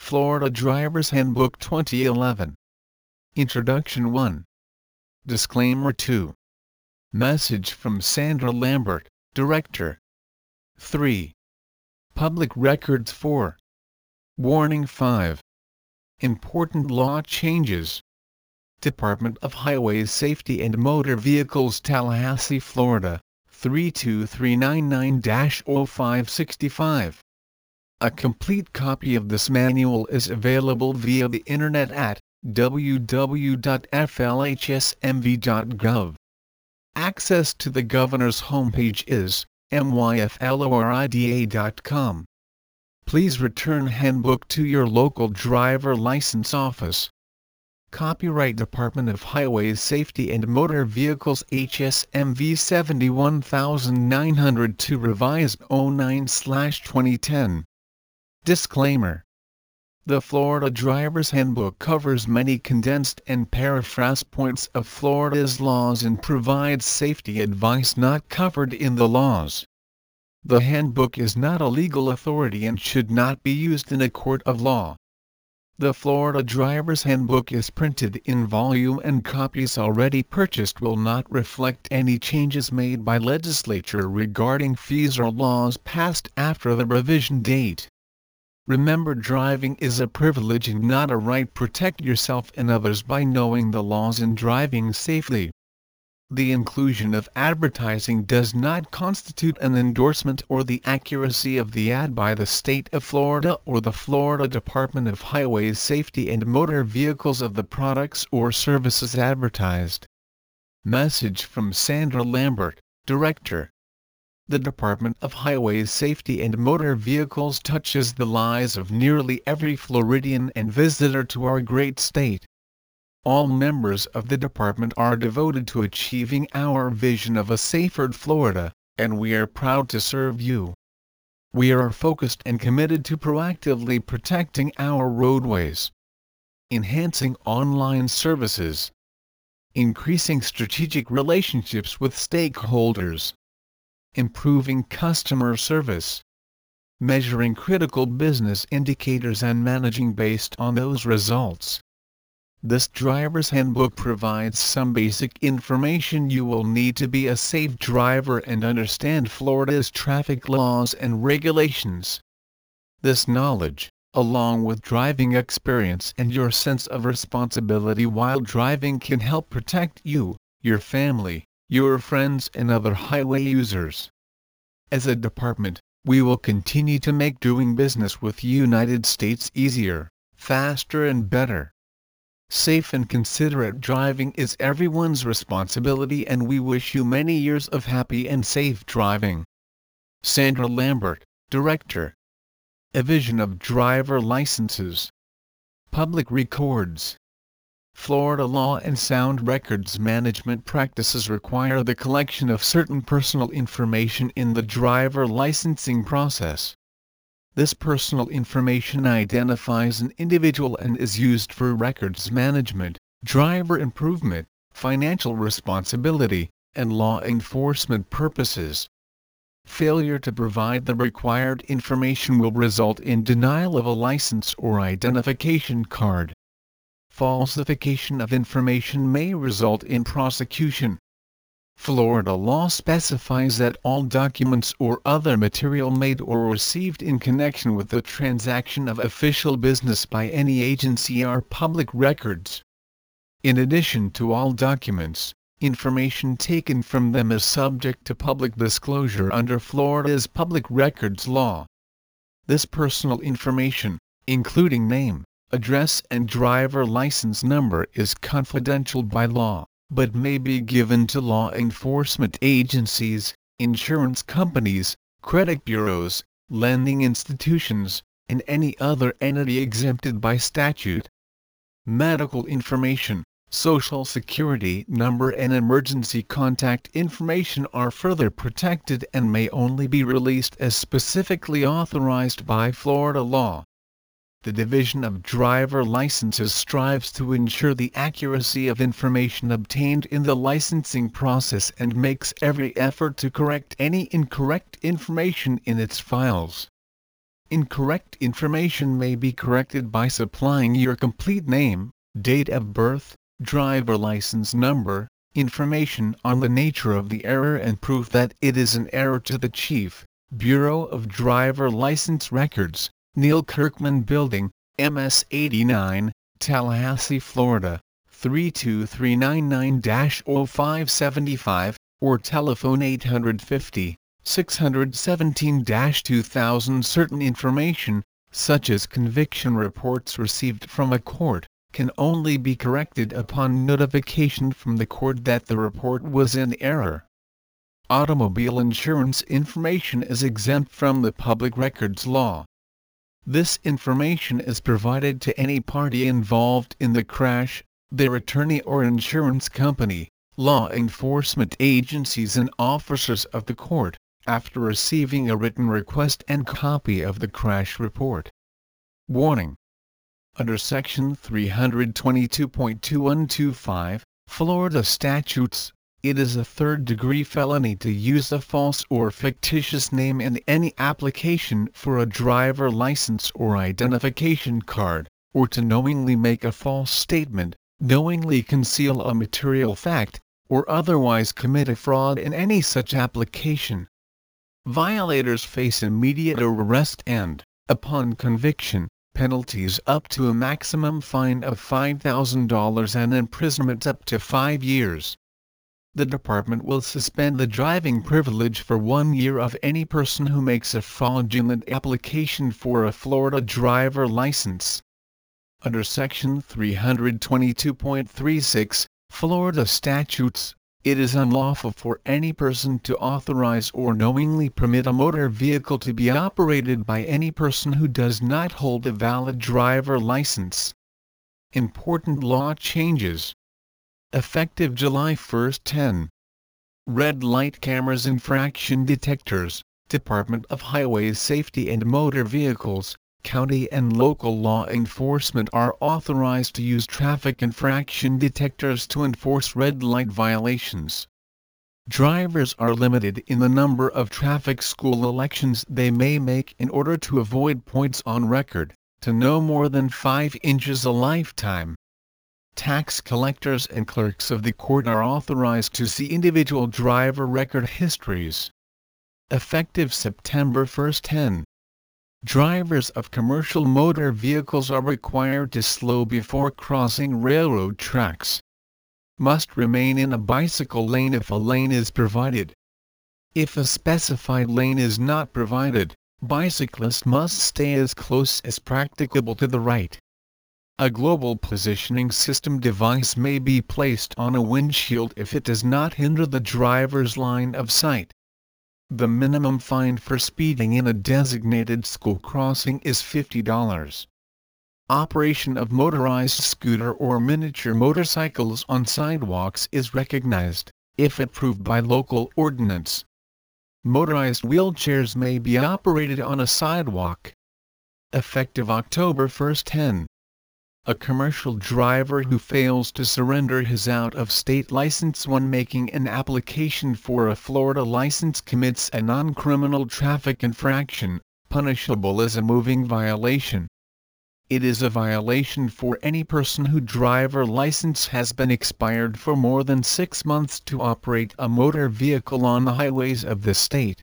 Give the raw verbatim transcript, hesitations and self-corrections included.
Florida Driver's Handbook twenty eleven. Introduction one. Disclaimer two. Message from Sandra Lambert, Director. three. Public Records four. Warning five. Important law changes. Department of Highway Safety and Motor Vehicles, Tallahassee, Florida, three two three nine nine dash oh five six five. A complete copy of this manual is available via the Internet at w w w dot f l h s m v dot gov. Access to the Governor's homepage is m y f lorida dot com. Please return handbook to your local driver license office. Copyright Department of Highway Safety and Motor Vehicles H S M V seventy-one thousand nine hundred two Revised oh nine slash twenty ten. Disclaimer. The Florida Driver's Handbook covers many condensed and paraphrased points of Florida's laws and provides safety advice not covered in the laws. The handbook is not a legal authority and should not be used in a court of law. The Florida Driver's Handbook is printed in volume and copies already purchased will not reflect any changes made by legislature regarding fees or laws passed after the revision date. Remember, driving is a privilege and not a right. Protect yourself and others by knowing the laws and driving safely. The inclusion of advertising does not constitute an endorsement or the accuracy of the ad by the state of Florida or the Florida Department of Highway Safety and Motor Vehicles of the products or services advertised. Message from Sandra Lambert, Director. The Department of Highway Safety and Motor Vehicles touches the lives of nearly every Floridian and visitor to our great state. All members of the department are devoted to achieving our vision of a safer Florida, and we are proud to serve you. We are focused and committed to proactively protecting our roadways, enhancing online services, increasing strategic relationships with stakeholders, improving customer service, measuring critical business indicators and managing based on those results. This driver's handbook provides some basic information you will need to be a safe driver and understand Florida's traffic laws and regulations. This knowledge, along with driving experience and your sense of responsibility while driving, can help protect you, your family, your friends and other highway users. As a department, we will continue to make doing business with United States easier, faster and better. Safe and considerate driving is everyone's responsibility, and we wish you many years of happy and safe driving. Sandra Lambert, Director. Division of Driver Licenses. Public Records. Florida law and sound records management practices require the collection of certain personal information in the driver licensing process. This personal information identifies an individual and is used for records management, driver improvement, financial responsibility, and law enforcement purposes. Failure to provide the required information will result in denial of a license or identification card. Falsification of information may result in prosecution. Florida law specifies that all documents or other material made or received in connection with the transaction of official business by any agency are public records. In addition to all documents, information taken from them is subject to public disclosure under Florida's public records law. This personal information, including name, address and driver license number, is confidential by law, but may be given to law enforcement agencies, insurance companies, credit bureaus, lending institutions, and any other entity exempted by statute. Medical information, social security number and emergency contact information are further protected and may only be released as specifically authorized by Florida law. The Division of Driver Licenses strives to ensure the accuracy of information obtained in the licensing process and makes every effort to correct any incorrect information in its files. Incorrect information may be corrected by supplying your complete name, date of birth, driver license number, information on the nature of the error and proof that it is an error to the Chief, Bureau of Driver License Records, Neil Kirkman Building, M S eighty-nine, Tallahassee, Florida, three two three nine nine dash oh five seven five, or telephone eight five zero, six one seven dash two thousand. Certain information, such as conviction reports received from a court, can only be corrected upon notification from the court that the report was in error. Automobile insurance information is exempt from the Public Records Law. This information is provided to any party involved in the crash, their attorney or insurance company, law enforcement agencies and officers of the court, after receiving a written request and copy of the crash report. Warning: under Section three twenty-two point two one two five, Florida statutes, it is a third-degree felony to use a false or fictitious name in any application for a driver license or identification card, or to knowingly make a false statement, knowingly conceal a material fact, or otherwise commit a fraud in any such application. Violators face immediate arrest and, upon conviction, penalties up to a maximum fine of five thousand dollars and imprisonment up to five years. The Department will suspend the driving privilege for one year of any person who makes a fraudulent application for a Florida driver license. Under Section three twenty-two point three six, Florida statutes, it is unlawful for any person to authorize or knowingly permit a motor vehicle to be operated by any person who does not hold a valid driver license. Important law changes. Effective July first ten. Red light cameras, infraction detectors, Department of Highway Safety and Motor Vehicles, county and local law enforcement are authorized to use traffic infraction detectors to enforce red light violations. Drivers are limited in the number of traffic school elections they may make in order to avoid points on record, to no more than five inches a lifetime. Tax collectors and clerks of the court are authorized to see individual driver record histories. Effective September first ten. Drivers of commercial motor vehicles are required to slow before crossing railroad tracks. Must remain in a bicycle lane if a lane is provided. If a specified lane is not provided, bicyclists must stay as close as practicable to the right. A global positioning system device may be placed on a windshield if it does not hinder the driver's line of sight. The minimum fine for speeding in a designated school crossing is fifty dollars. Operation of motorized scooter or miniature motorcycles on sidewalks is recognized, if approved by local ordinance. Motorized wheelchairs may be operated on a sidewalk. Effective October first ten. A commercial driver who fails to surrender his out-of-state license when making an application for a Florida license commits a non-criminal traffic infraction, punishable as a moving violation. It is a violation for any person whose driver license has been expired for more than six months to operate a motor vehicle on the highways of the state.